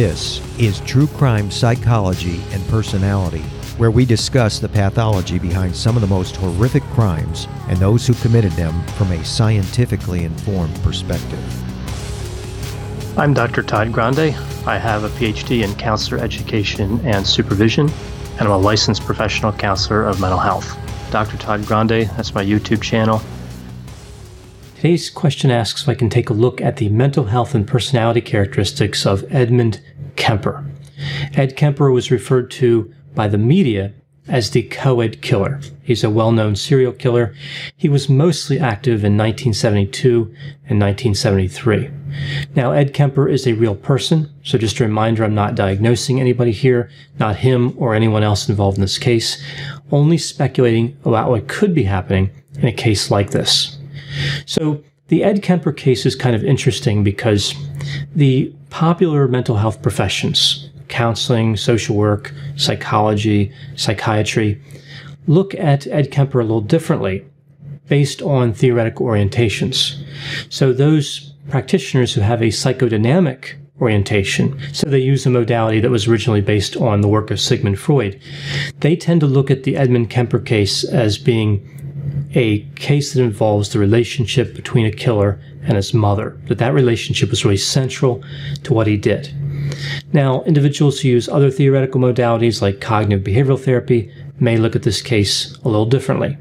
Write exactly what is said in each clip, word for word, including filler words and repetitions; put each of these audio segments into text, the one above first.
This is True Crime Psychology and Personality, where we discuss the pathology behind some of the most horrific crimes and those who committed them from a scientifically informed perspective. I'm Doctor Todd Grande. I have a P H D in counselor education and supervision, and I'm a licensed professional counselor of mental health. Doctor Todd Grande, that's my YouTube channel. Today's question asks if I can take a look at the mental health and personality characteristics of Edmund Kemper. Ed Kemper was referred to by the media as the co-ed killer. He's a well-known serial killer. He was mostly active in nineteen seventy-two and nineteen seventy-three. Now, Ed Kemper is a real person, so just a reminder, I'm not diagnosing anybody here, not him or anyone else involved in this case, only speculating about what could be happening in a case like this. So the Ed Kemper case is kind of interesting because the popular mental health professions, counseling, social work, psychology, psychiatry, look at Ed Kemper a little differently based on theoretical orientations. So those practitioners who have a psychodynamic orientation, so they use a modality that was originally based on the work of Sigmund Freud, they tend to look at the Edmund Kemper case as being a case that involves the relationship between a killer and his mother, that that relationship was really central to what he did. Now, individuals who use other theoretical modalities like cognitive behavioral therapy may look at this case a little differently.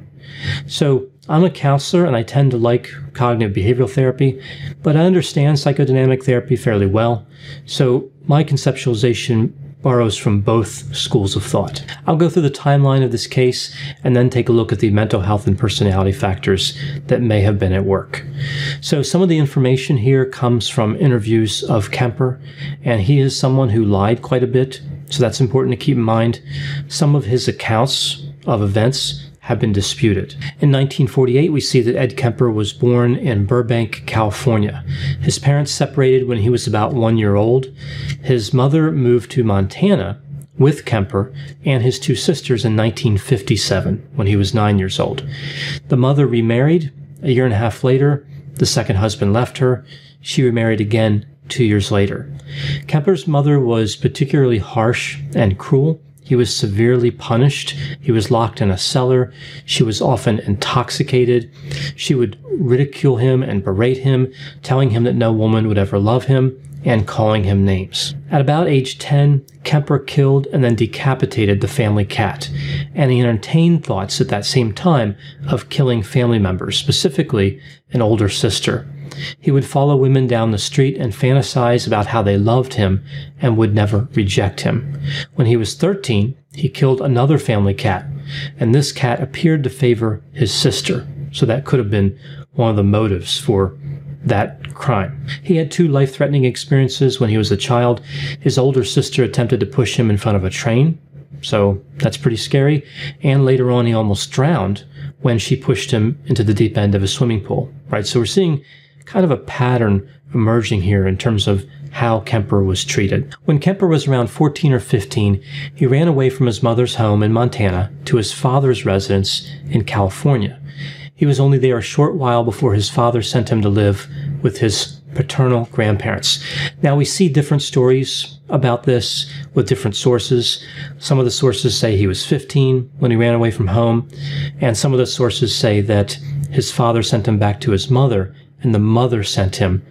So I'm a counselor and I tend to like cognitive behavioral therapy, but I understand psychodynamic therapy fairly well. So my conceptualization borrows from both schools of thought. I'll go through the timeline of this case and then take a look at the mental health and personality factors that may have been at work. So some of the information here comes from interviews of Kemper, and he is someone who lied quite a bit, so that's important to keep in mind. Some of his accounts of events have been disputed. In nineteen forty-eight, we see that Ed Kemper was born in Burbank, California. His parents separated when he was about one year old. His mother moved to Montana with Kemper and his two sisters in nineteen fifty-seven, when he was nine years old. The mother remarried. A year and a half later, the second husband left her. She remarried again two years later. Kemper's mother was particularly harsh and cruel. He was severely punished. He was locked in a cellar. She was often intoxicated. She would ridicule him and berate him, telling him that no woman would ever love him and calling him names. At about age ten, Kemper killed and then decapitated the family cat, and he entertained thoughts at that same time of killing family members, specifically an older sister. He would follow women down the street and fantasize about how they loved him and would never reject him. When he was thirteen, he killed another family cat, and this cat appeared to favor his sister, so that could have been one of the motives for that crime. He had two life-threatening experiences when he was a child. His older sister attempted to push him in front of a train, so that's pretty scary, and later on he almost drowned when she pushed him into the deep end of a swimming pool, right? So we're seeing kind of a pattern emerging here in terms of how Kemper was treated. When Kemper was around fourteen or fifteen, he ran away from his mother's home in Montana to his father's residence in California. He was only there a short while before his father sent him to live with his paternal grandparents. Now, we see different stories about this with different sources. Some of the sources say he was fifteen when he ran away from home, and some of the sources say that his father sent him back to his mother, and the mother sent him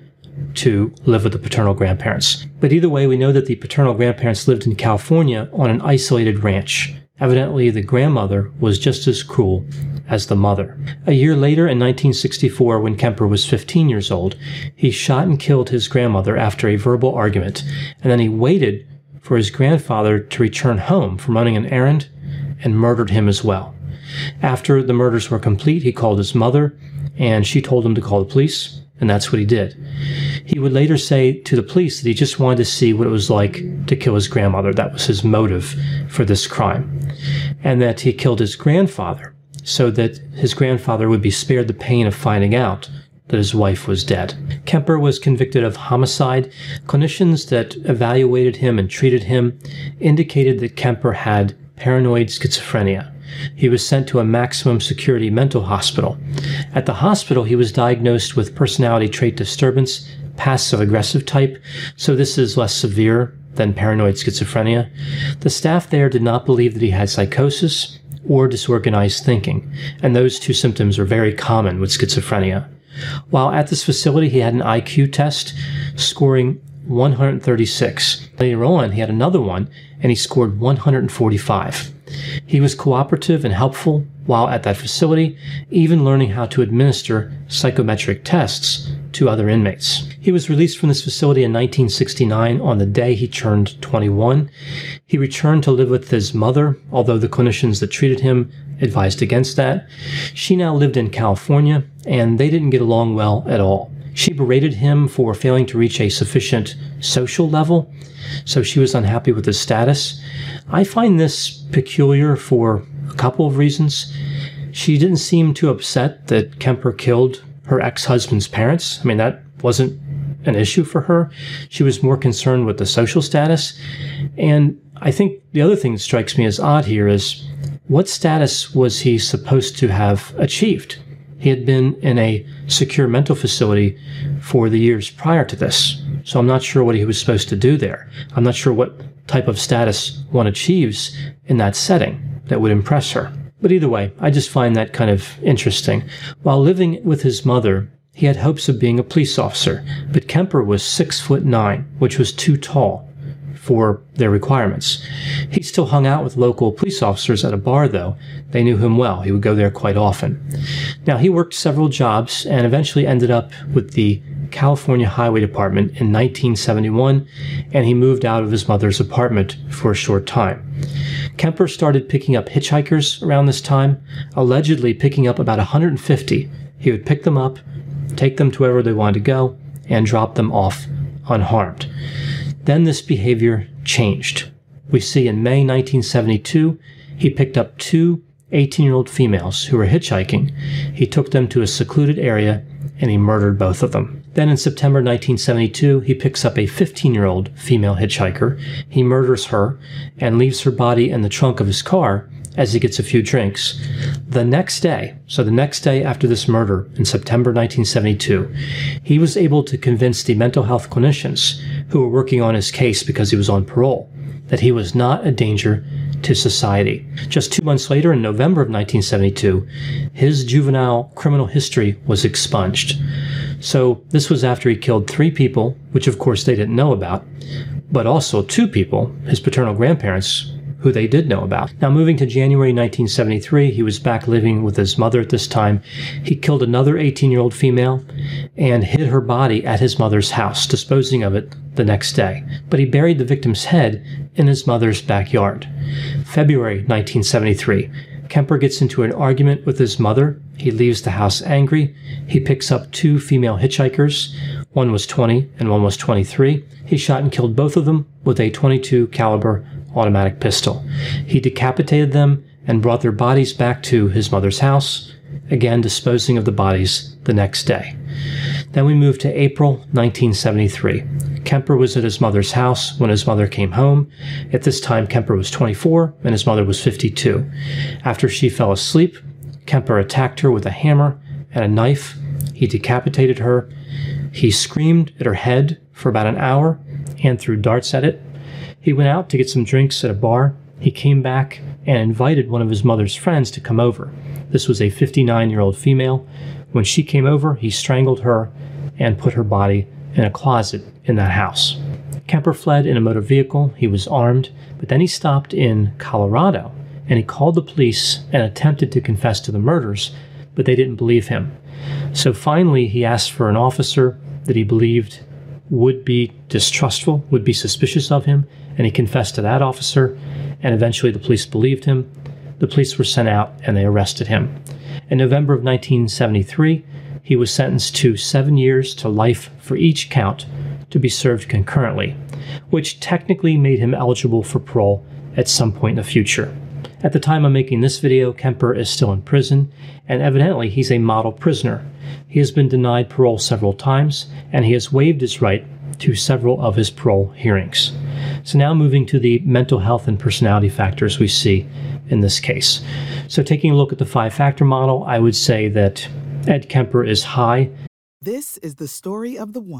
to live with the paternal grandparents. But either way, we know that the paternal grandparents lived in California on an isolated ranch. Evidently, the grandmother was just as cruel as the mother. A year later, in nineteen sixty-four, when Kemper was fifteen years old, he shot and killed his grandmother after a verbal argument, and then he waited for his grandfather to return home from running an errand and murdered him as well. After the murders were complete, he called his mother, and she told him to call the police, and that's what he did. He would later say to the police that he just wanted to see what it was like to kill his grandmother. That was his motive for this crime. And that he killed his grandfather so that his grandfather would be spared the pain of finding out that his wife was dead. Kemper was convicted of homicide. Clinicians that evaluated him and treated him indicated that Kemper had paranoid schizophrenia. He was sent to a maximum security mental hospital. At the hospital, he was diagnosed with personality trait disturbance, passive-aggressive type, so this is less severe than paranoid schizophrenia. The staff there did not believe that he had psychosis or disorganized thinking, and those two symptoms are very common with schizophrenia. While at this facility, he had an I Q test scoring one hundred thirty-six. Later on, he had another one, and he scored one hundred forty-five. He was cooperative and helpful while at that facility, even learning how to administer psychometric tests to other inmates. He was released from this facility in nineteen sixty-nine on the day he turned twenty-one. He returned to live with his mother, although the clinicians that treated him advised against that. She now lived in California, and they didn't get along well at all. She berated him for failing to reach a sufficient social level, so she was unhappy with his status. I find this peculiar for a couple of reasons. She didn't seem too upset that Kemper killed her ex-husband's parents. I mean, that wasn't an issue for her. She was more concerned with the social status. And I think the other thing that strikes me as odd here is, what status was he supposed to have achieved? He had been in a secure mental facility for the years prior to this, so I'm not sure what he was supposed to do there. I'm not sure what type of status one achieves in that setting that would impress her. But either way, I just find that kind of interesting. While living with his mother, he had hopes of being a police officer, but Kemper was six foot nine, which was too tall for their requirements. He still hung out with local police officers at a bar, though. They knew him well. He would go there quite often. Now, he worked several jobs and eventually ended up with the California Highway Department in nineteen seventy-one, and he moved out of his mother's apartment for a short time. Kemper started picking up hitchhikers around this time, allegedly picking up about one hundred fifty. He would pick them up, take them to wherever they wanted to go, and drop them off unharmed. Then this behavior changed. We see in May nineteen seventy-two, he picked up two eighteen-year-old females who were hitchhiking. He took them to a secluded area, and he murdered both of them. Then in September nineteen seventy-two, he picks up a fifteen-year-old female hitchhiker. He murders her and leaves her body in the trunk of his car as he gets a few drinks. The next day, so the next day after this murder in September nineteen seventy-two, he was able to convince the mental health clinicians who were working on his case because he was on parole that he was not a danger to society. Just two months later, in November of nineteen seventy-two, his juvenile criminal history was expunged. So this was after he killed three people, which of course they didn't know about, but also two people, his paternal grandparents, who they did know about. Now, moving to January nineteen seventy-three, he was back living with his mother at this time. He killed another eighteen-year-old female and hid her body at his mother's house, disposing of it the next day. But he buried the victim's head in his mother's backyard. February nineteen seventy-three, Kemper gets into an argument with his mother. He leaves the house angry. He picks up two female hitchhikers. One was twenty and one was twenty-three. He shot and killed both of them with a twenty-two caliber automatic pistol. He decapitated them and brought their bodies back to his mother's house, again disposing of the bodies the next day. Then we move to April nineteen seventy-three. Kemper was at his mother's house when his mother came home. At this time, Kemper was twenty-four and his mother was fifty-two. After she fell asleep, Kemper attacked her with a hammer and a knife. He decapitated her. He screamed at her head for about an hour and threw darts at it. He went out to get some drinks at a bar. He came back and invited one of his mother's friends to come over. This was a fifty-nine-year-old female. When she came over, he strangled her and put her body in a closet in that house. Kemper fled in a motor vehicle. He was armed, but then he stopped in Colorado, and he called the police and attempted to confess to the murders, but they didn't believe him. So finally, he asked for an officer that he believed would be distrustful, would be suspicious of him, and he confessed to that officer, and eventually the police believed him. The police were sent out, and they arrested him. In November of nineteen seventy-three, he was sentenced to seven years to life for each count to be served concurrently, which technically made him eligible for parole at some point in the future. At the time I'm making this video, Kemper is still in prison, and evidently he's a model prisoner. He has been denied parole several times, and he has waived his right to several of his parole hearings. So now moving to the mental health and personality factors we see in this case. So taking a look at the five-factor model, I would say that Ed Kemper is high. This is the story of the one.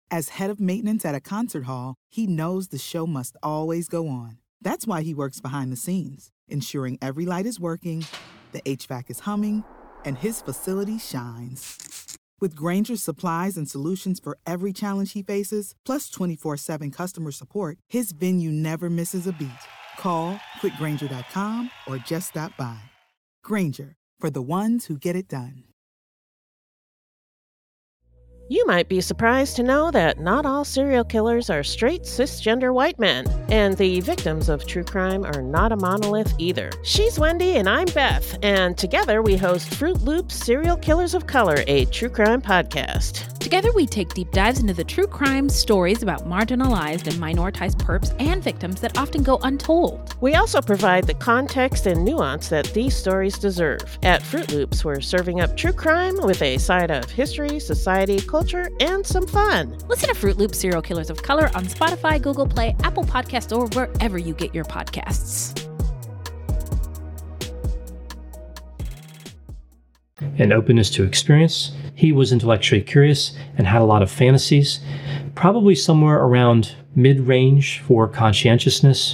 As head of maintenance at a concert hall, he knows the show must always go on. That's why he works behind the scenes, ensuring every light is working, the H V A C is humming, and his facility shines. With Grainger's supplies and solutions for every challenge he faces, plus twenty-four seven customer support, his venue never misses a beat. Call quick grainger dot com or just stop by. Grainger, for the ones who get it done. You might be surprised to know that not all serial killers are straight cisgender white men, and the victims of true crime are not a monolith either. She's Wendy and I'm Beth, and together we host Fruit Loops Serial Killers of Color, a true crime podcast. Together we take deep dives into the true crime stories about marginalized and minoritized perps and victims that often go untold. We also provide the context and nuance that these stories deserve. At Fruit Loops, we're serving up true crime with a side of history, society, culture, and some fun. Listen to Fruit Loops Serial Killers of Color on Spotify, Google Play, Apple Podcasts, or wherever you get your podcasts. And openness to experience. He was intellectually curious and had a lot of fantasies, probably somewhere around mid-range for conscientiousness,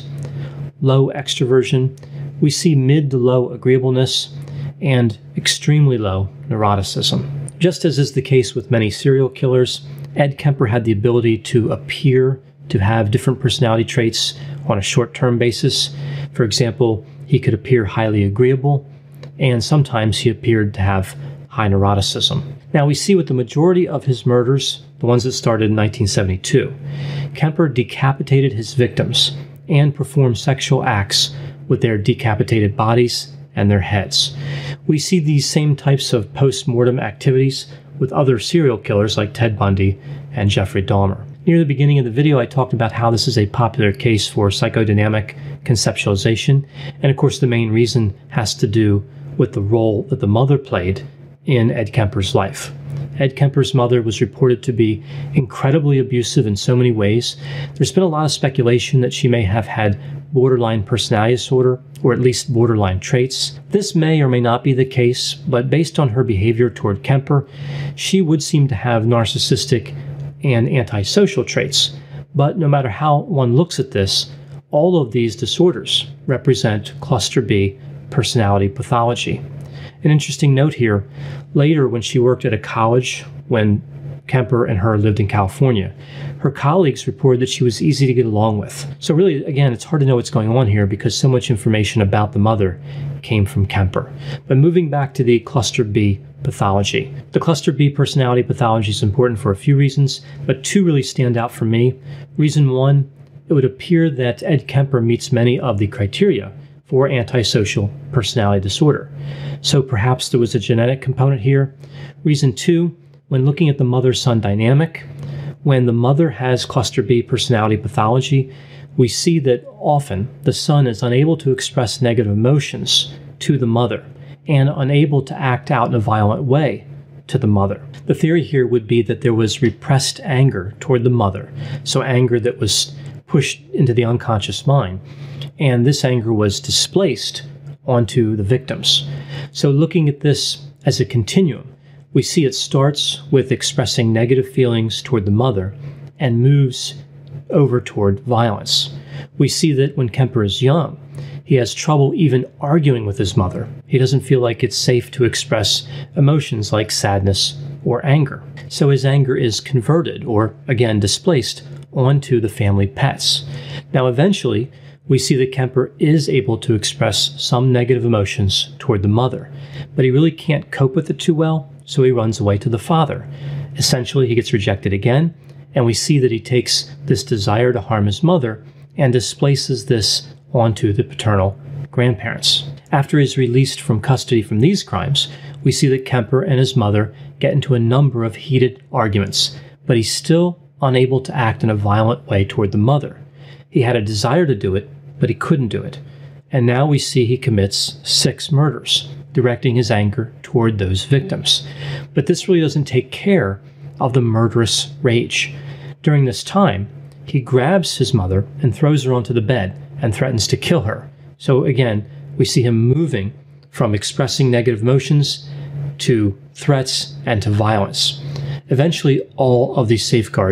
low extroversion. We see mid to low agreeableness and extremely low neuroticism. Just as is the case with many serial killers, Ed Kemper had the ability to appear to have different personality traits on a short-term basis. For example, he could appear highly agreeable, and sometimes he appeared to have high neuroticism. Now we see with the majority of his murders, the ones that started in nineteen seventy-two, Kemper decapitated his victims and performed sexual acts with their decapitated bodies and their heads. We see these same types of post-mortem activities with other serial killers like Ted Bundy and Jeffrey Dahmer. Near the beginning of the video, I talked about how this is a popular case for psychodynamic conceptualization, and of course the main reason has to do with the role that the mother played in Ed Kemper's life. Ed Kemper's mother was reported to be incredibly abusive in so many ways. There's been a lot of speculation that she may have had borderline personality disorder, or at least borderline traits. This may or may not be the case, but based on her behavior toward Kemper, she would seem to have narcissistic and antisocial traits. But no matter how one looks at this, all of these disorders represent cluster B personality pathology. An interesting note here, later when she worked at a college when Kemper and her lived in California, her colleagues reported that she was easy to get along with. So really, again, it's hard to know what's going on here because so much information about the mother came from Kemper. But moving back to the cluster B pathology. The cluster B personality pathology is important for a few reasons, but two really stand out for me. Reason one, it would appear that Ed Kemper meets many of the criteria for antisocial personality disorder. So perhaps there was a genetic component here. Reason two, when looking at the mother-son dynamic, when the mother has cluster B personality pathology, we see that often the son is unable to express negative emotions to the mother and unable to act out in a violent way to the mother. The theory here would be that there was repressed anger toward the mother, so anger that was pushed into the unconscious mind, and this anger was displaced onto the victims. So looking at this as a continuum, we see it starts with expressing negative feelings toward the mother and moves over toward violence. We see that when Kemper is young, he has trouble even arguing with his mother. He doesn't feel like it's safe to express emotions like sadness or anger. So his anger is converted, or again displaced, onto the family pets. Now eventually, we see that Kemper is able to express some negative emotions toward the mother, but he really can't cope with it too well, so he runs away to the father. Essentially, he gets rejected again, and we see that he takes this desire to harm his mother and displaces this onto the paternal grandparents. After he's released from custody from these crimes, we see that Kemper and his mother get into a number of heated arguments, but he's still unable to act in a violent way toward the mother. He had a desire to do it, but he couldn't do it. And now we see he commits six murders, directing his anger toward those victims. But this really doesn't take care of the murderous rage. During this time, he grabs his mother and throws her onto the bed and threatens to kill her. So again, we see him moving from expressing negative emotions to threats and to violence. Eventually, all of these safeguards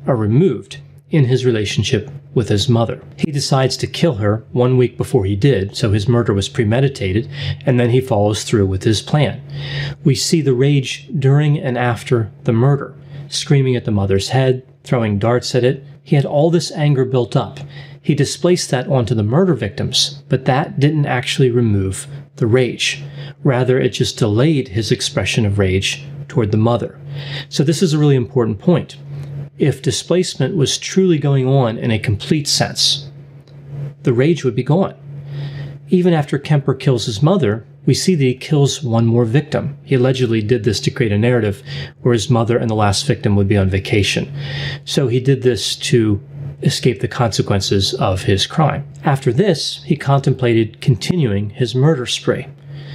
are removed in his relationship with his mother. He decides to kill her one week before he did, so his murder was premeditated, and then he follows through with his plan. We see the rage during and after the murder, screaming at the mother's head, throwing darts at it. He had all this anger built up. He displaced that onto the murder victims, but that didn't actually remove the rage. Rather, it just delayed his expression of rage toward the mother. So this is a really important point. If displacement was truly going on in a complete sense, the rage would be gone. Even after Kemper kills his mother, we see that he kills one more victim. He allegedly did this to create a narrative where his mother and the last victim would be on vacation. So he did this to escape the consequences of his crime. After this, he contemplated continuing his murder spree.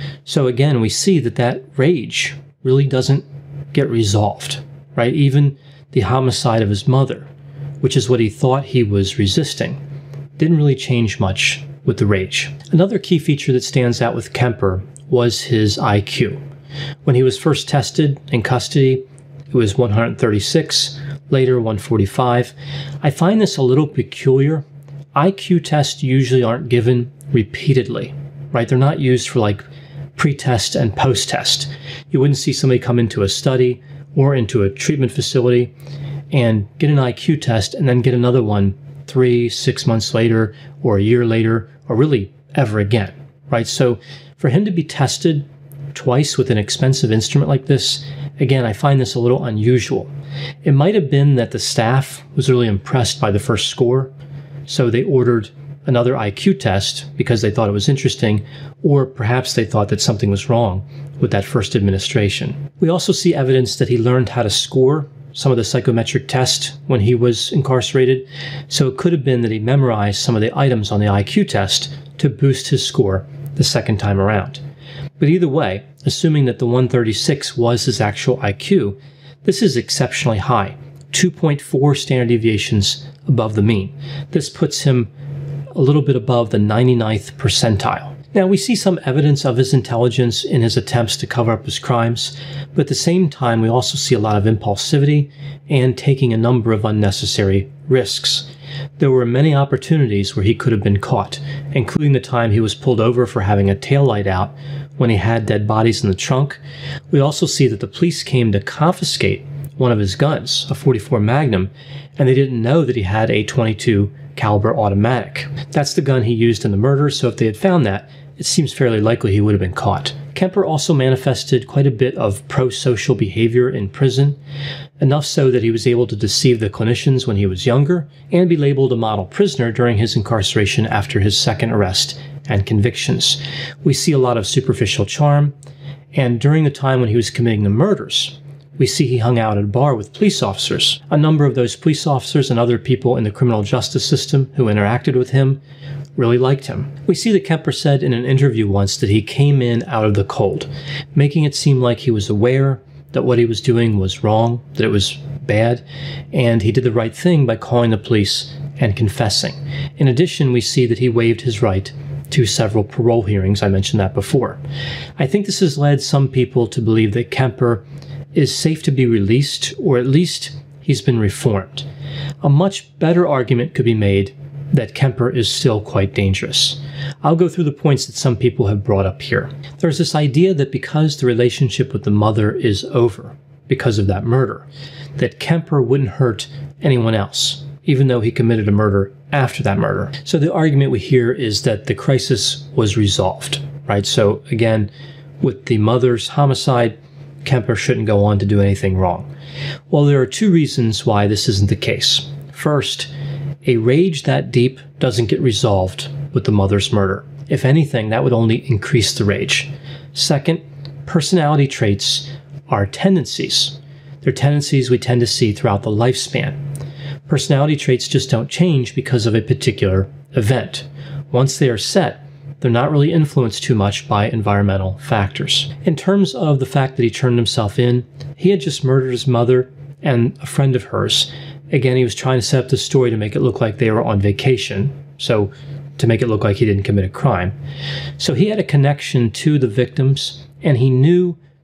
So again, we see that that rage really doesn't get resolved, right? Even the homicide of his mother, which is what he thought he was resisting, didn't really change much with the rage. Another key feature that stands out with Kemper was his I Q. When he was first tested in custody, it was one hundred thirty-six, later one forty-five. I find this a little peculiar. I Q tests usually aren't given repeatedly, right? They're not used for like pre-test and post-test. You wouldn't see somebody come into a study or into a treatment facility and get an I Q test and then get another one three, six months later or a year later or really ever again, right? So for him to be tested twice with an expensive instrument like this, again, I find this a little unusual. It might have been that the staff was really impressed by the first score, so they ordered another I Q test because they thought it was interesting, or perhaps they thought that something was wrong with that first administration. We also see evidence that he learned how to score some of the psychometric tests when he was incarcerated, so it could have been that he memorized some of the items on the I Q test to boost his score the second time around. But either way, assuming that the one thirty-six was his actual I Q, this is exceptionally high, two point four standard deviations above the mean. This puts him a little bit above the ninety-ninth percentile. Now, we see some evidence of his intelligence in his attempts to cover up his crimes, but at the same time, we also see a lot of impulsivity and taking a number of unnecessary risks. There were many opportunities where he could have been caught, including the time he was pulled over for having a taillight out when he had dead bodies in the trunk. We also see that the police came to confiscate one of his guns, a forty-four Magnum, and they didn't know that he had a twenty-two caliber automatic. That's the gun he used in the murder, so if they had found that, it seems fairly likely he would have been caught. Kemper also manifested quite a bit of pro-social behavior in prison, enough so that he was able to deceive the clinicians when he was younger and be labeled a model prisoner during his incarceration after his second arrest and convictions. We see a lot of superficial charm, and during the time when he was committing the murders, we see he hung out at a bar with police officers. A number of those police officers and other people in the criminal justice system who interacted with him really liked him. We see that Kemper said in an interview once that he came in out of the cold, making it seem like he was aware that what he was doing was wrong, that it was bad, and he did the right thing by calling the police and confessing. In addition, we see that he waived his right to several parole hearings. I mentioned that before. I think this has led some people to believe that Kemper is safe to be released, or at least he's been reformed. A much better argument could be made that Kemper is still quite dangerous. I'll go through the points that some people have brought up here. There's this idea that because the relationship with the mother is over because of that murder, that Kemper wouldn't hurt anyone else, even though he committed a murder after that murder. So the argument we hear is that the crisis was resolved, right? So again, with the mother's homicide, Kemper shouldn't go on to do anything wrong. Well, there are two reasons why this isn't the case. First, a rage that deep doesn't get resolved with the mother's murder. If anything, that would only increase the rage. Second, personality traits are tendencies. They're tendencies we tend to see throughout the lifespan. Personality traits just don't change because of a particular event. Once they are set, they're not really influenced too much by environmental factors. In terms of the fact that he turned himself in, he had just murdered his mother and a friend of hers. Again, he was trying to set up the story to make it look like they were on vacation, so to make it look like he didn't commit a crime. So he had a connection to the victims, and he knew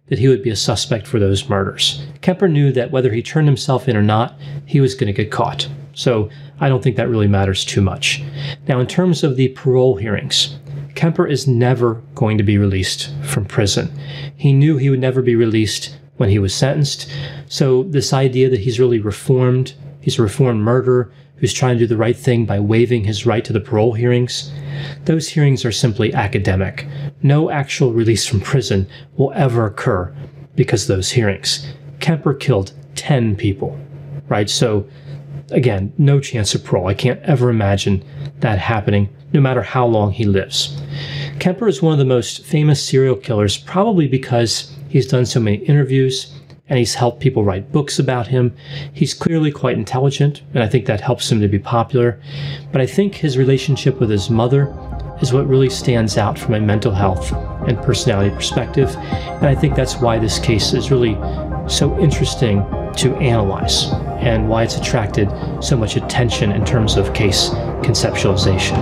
that he would be a suspect for those murders. Kemper knew that whether he turned himself in or not, he was going to get caught. So I don't think that really matters too much. Now, in terms of the parole hearings, Kemper is never going to be released from prison. He knew he would never be released when he was sentenced. So this idea that he's really reformed, he's a reformed murderer who's trying to do the right thing by waiving his right to the parole hearings, those hearings are simply academic. No actual release from prison will ever occur because of those hearings. Kemper killed ten people, right? So again, no chance of parole. I can't ever imagine that happening, no matter how long he lives. Kemper is one of the most famous serial killers, probably because he's done so many interviews and he's helped people write books about him. He's clearly quite intelligent, and I think that helps him to be popular. But I think his relationship with his mother is what really stands out from a mental health and personality perspective. And I think that's why this case is really so interesting to analyze and why it's attracted so much attention in terms of case conceptualization.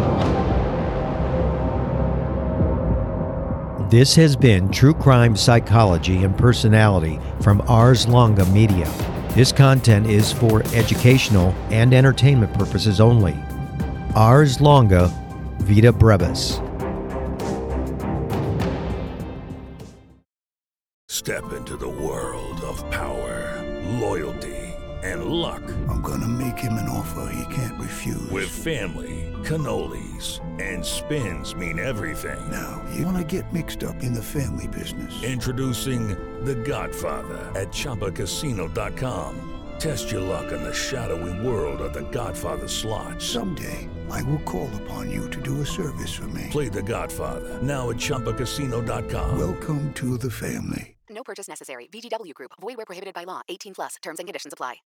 This has been True Crime Psychology and Personality from Ars Longa Media. This content is for educational and entertainment purposes only. Ars Longa Vita Brevis. Step into the world of power, loyalty, and luck. I'm gonna make him an offer he can't refuse. With family, cannolis, and spins mean everything. Now, you wanna get mixed up in the family business. Introducing The Godfather at Chumba Casino dot com. Test your luck in the shadowy world of The Godfather slot. Someday, I will call upon you to do a service for me. Play The Godfather, now at Chumba Casino dot com. Welcome to the family. No purchase necessary. V G W Group. Void where prohibited by law. eighteen plus. Terms and conditions apply.